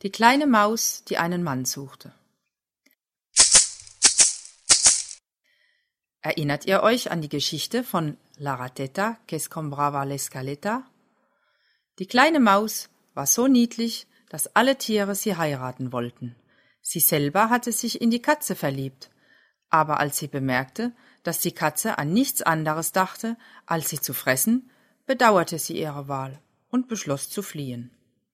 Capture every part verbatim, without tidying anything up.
Die kleine Maus, die einen Mann suchte. Erinnert ihr euch an die Geschichte von La Ratetta que escombraba la escaleta? Die kleine Maus war so niedlich, dass alle Tiere sie heiraten wollten. Sie selber hatte sich in die Katze verliebt, aber als sie bemerkte, dass die Katze an nichts anderes dachte, als sie zu fressen, bedauerte sie ihre Wahl und beschloss zu fliehen.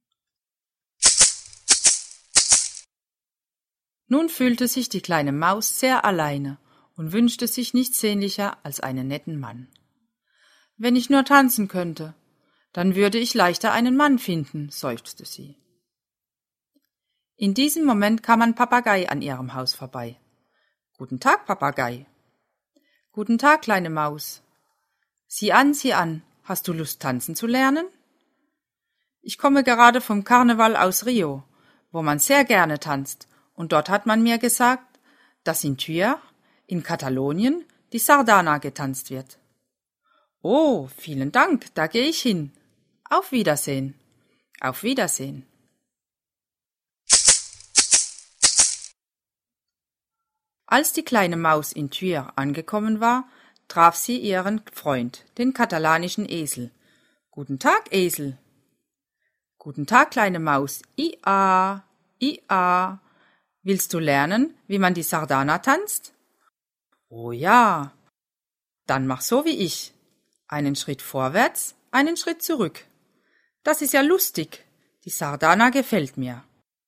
Nun fühlte sich die kleine Maus sehr alleine und wünschte sich nichts sehnlicher als einen netten Mann. »Wenn ich nur tanzen könnte, dann würde ich leichter einen Mann finden«, seufzte sie. In diesem Moment kam ein Papagei an ihrem Haus vorbei. »Guten Tag, Papagei.« »Guten Tag, kleine Maus.« »Sieh an, sieh an, hast du Lust, tanzen zu lernen?« »Ich komme gerade vom Karneval aus Rio, wo man sehr gerne tanzt, und dort hat man mir gesagt, dass in Tuer, in Katalonien, die Sardana getanzt wird.« »Oh, vielen Dank, da gehe ich hin. Auf Wiedersehen.« »Auf Wiedersehen.« Als die kleine Maus in Tuer angekommen war, traf sie ihren Freund, den katalanischen Esel. »Guten Tag, Esel.« »Guten Tag, kleine Maus. Ia, ia. Willst du lernen, wie man die Sardana tanzt?« »Oh ja.« »Dann mach so wie ich. Einen Schritt vorwärts, einen Schritt zurück. Das ist ja lustig. Die Sardana gefällt mir.«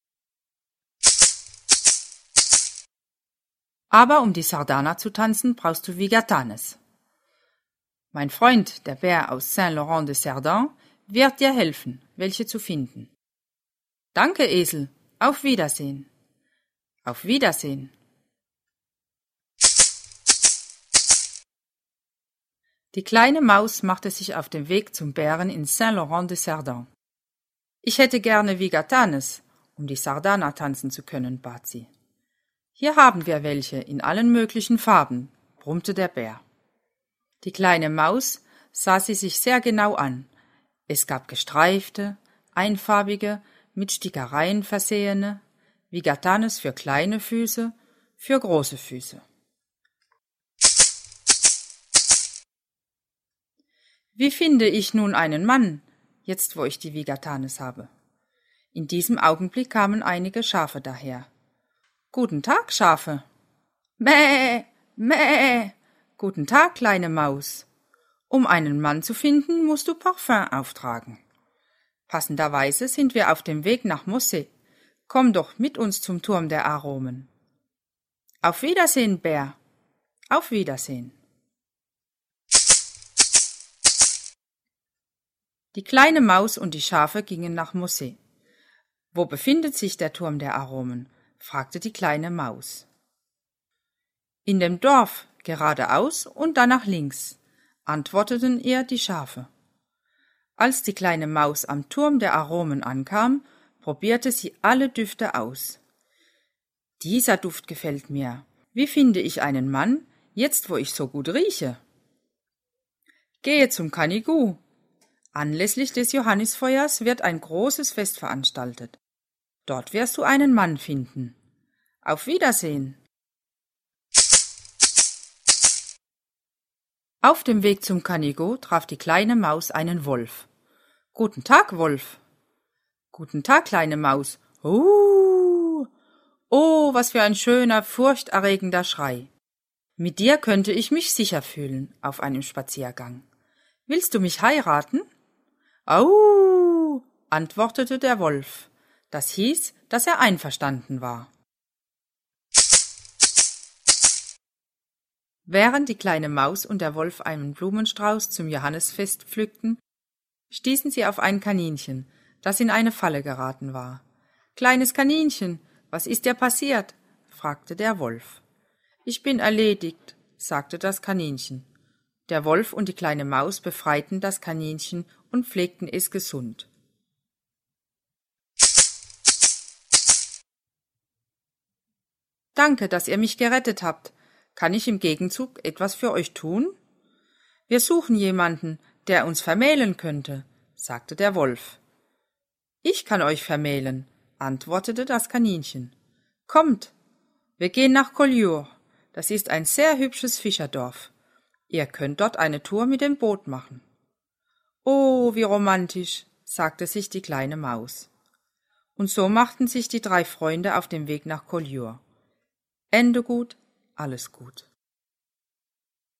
Aber um die Sardana zu tanzen, brauchst du Vigatanes. Mein Freund, der Bär aus Saint-Laurent-de-Cerdan, wird dir helfen, welche zu finden. »Danke, Esel. Auf Wiedersehen.« »Auf Wiedersehen.« Die kleine Maus machte sich auf den Weg zum Bären in Saint-Laurent-de-Cerdan. »Ich hätte gerne Vigatanes, um die Sardana tanzen zu können«, bat sie. »Hier haben wir welche in allen möglichen Farben«, brummte der Bär. Die kleine Maus sah sie sich sehr genau an. Es gab gestreifte, einfarbige, mit Stickereien versehene, Vigatanes für kleine Füße, für große Füße. »Wie finde ich nun einen Mann, jetzt wo ich die Vigatanes habe?« In diesem Augenblick kamen einige Schafe daher. »Guten Tag, Schafe.« »Mäh, mäh. Guten Tag, kleine Maus. Um einen Mann zu finden, musst du Parfüm auftragen. Passenderweise sind wir auf dem Weg nach Mossé. Komm doch mit uns zum Turm der Aromen.« »Auf Wiedersehen, Bär. Auf Wiedersehen.« Die kleine Maus und die Schafe gingen nach Mossé. »Wo befindet sich der Turm der Aromen?« fragte die kleine Maus. »In dem Dorf, geradeaus und dann nach links«, antworteten ihr die Schafe. Als die kleine Maus am Turm der Aromen ankam, probierte sie alle Düfte aus. »Dieser Duft gefällt mir. Wie finde ich einen Mann, jetzt wo ich so gut rieche?« »Gehe zum Canigou. Anlässlich des Johannisfeuers wird ein großes Fest veranstaltet. Dort wirst du einen Mann finden. Auf Wiedersehen.« Auf dem Weg zum Canigou traf die kleine Maus einen Wolf. »Guten Tag, Wolf.« »Guten Tag, kleine Maus.« »Uh! Oh, was für ein schöner, furchterregender Schrei. Mit dir könnte ich mich sicher fühlen auf einem Spaziergang. Willst du mich heiraten?« »Au!«, antwortete der Wolf. Das hieß, dass er einverstanden war. Während die kleine Maus und der Wolf einen Blumenstrauß zum Johannisfest pflückten, stießen sie auf ein Kaninchen, das in eine Falle geraten war. »Kleines Kaninchen, was ist dir passiert?« fragte der Wolf. »Ich bin erledigt«, sagte das Kaninchen. Der Wolf und die kleine Maus befreiten das Kaninchen und pflegten es gesund. »Danke, dass ihr mich gerettet habt. Kann ich im Gegenzug etwas für euch tun?« »Wir suchen jemanden, der uns vermählen könnte«, sagte der Wolf. »Ich kann euch vermählen«, antwortete das Kaninchen. Kommt, wir gehen nach Collioure, das ist ein sehr hübsches Fischerdorf. Ihr könnt dort eine Tour mit dem Boot machen. Oh, wie romantisch, sagte sich die kleine Maus. Und so machten sich die drei Freunde auf den Weg nach Collioure. Ende gut, alles gut.